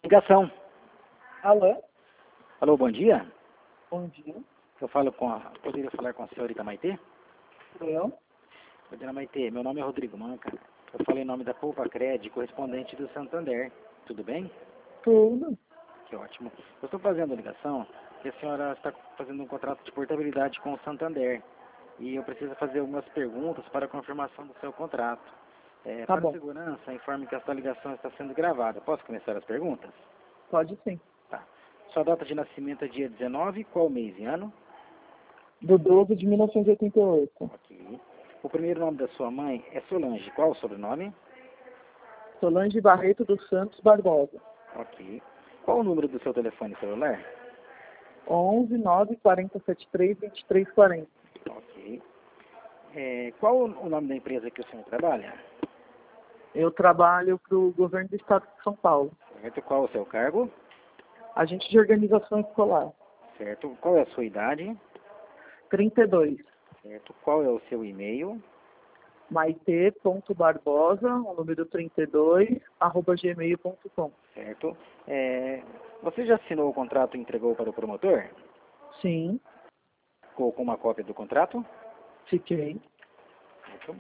Ligação. Alô? Alô, bom dia. Bom dia. Eu falo com a... Poderia falar com a senhorita Maitê? Sou eu? Dona Maitê, meu nome é Rodrigo Manca. Eu falo em nome da Poupa Cred, correspondente do Santander. Tudo bem? Tudo. Que ótimo. Eu estou fazendo a ligação porque a senhora está fazendo um contrato de portabilidade com o Santander. E eu preciso fazer algumas perguntas para a confirmação do seu contrato. Tá Para bom. segurança, informe que esta ligação está sendo gravada. Posso começar as perguntas? Pode sim. Tá. Sua data de nascimento é dia 19, qual mês e ano? Do 12 de 1988. Ok. O primeiro nome da sua mãe é Solange. Qual o sobrenome? Solange Barreto dos Santos Barbosa. Ok. Qual o número do seu telefone celular? 11 9 40 73 23 40. Ok. Qual o nome da empresa que o senhor trabalha? Eu trabalho para o governo do estado de São Paulo. Certo. Qual o seu cargo? Agente de organização escolar. Certo. Qual é a sua idade? 32. Certo. Qual é o seu e-mail? maite.barbosa, o número 32, @gmail.com. Certo. Você já assinou o contrato e entregou para o promotor? Sim, Ficou com uma cópia do contrato? fiquei. Certo.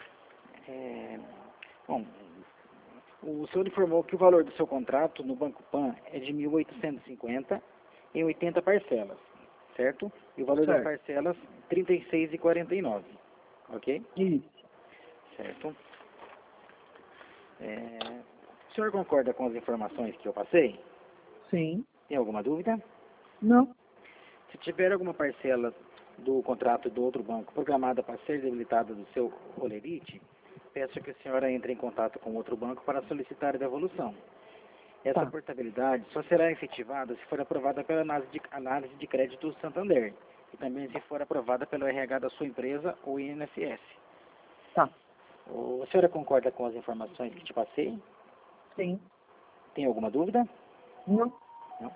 Bom, o senhor informou que o valor do seu contrato no Banco Pan é de 1.850 em 80 parcelas, certo? E o valor das Certo. parcelas, R$ 36,49, ok? Isso. Certo. O senhor concorda com as informações que eu passei? Sim. Tem alguma dúvida? Não. Se tiver alguma parcela do contrato do outro banco programada para ser debilitada do seu Olerite, peço que a senhora entre em contato com outro banco para solicitar a devolução. Essa Tá. portabilidade só será efetivada se for aprovada pela análise de crédito do Santander e também se for aprovada pelo RH da sua empresa ou INSS. Tá. A senhora concorda com as informações que te passei? Sim. Tem alguma dúvida? Não. Não?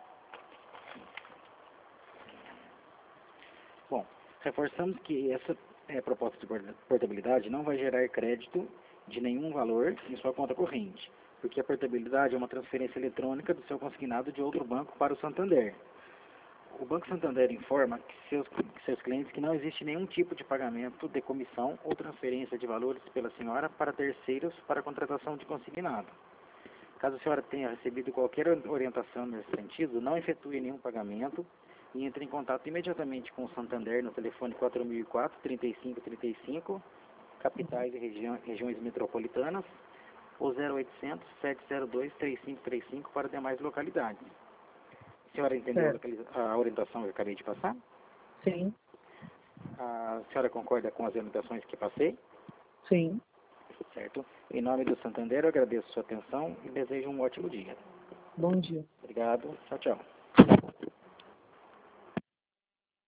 Bom, reforçamos que essa proposta de portabilidade não vai gerar crédito de nenhum valor em sua conta corrente, porque a portabilidade é uma transferência eletrônica do seu consignado de outro banco para o Santander. O Banco Santander informa que seus clientes que não existe nenhum tipo de pagamento de comissão ou transferência de valores pela senhora para terceiros para a contratação de consignado. Caso a senhora tenha recebido qualquer orientação nesse sentido, não efetue nenhum pagamento e entre em contato imediatamente com o Santander no telefone 4004-3535, capitais e regiões metropolitanas, ou 0800-702-3535 para demais localidades. A senhora entendeu Certo. a orientação que eu acabei de passar? Sim. A senhora concorda com as orientações que passei? Sim. Certo. Em nome do Santander, eu agradeço a sua atenção e desejo um ótimo dia. Bom dia. Obrigado. Tchau, tchau.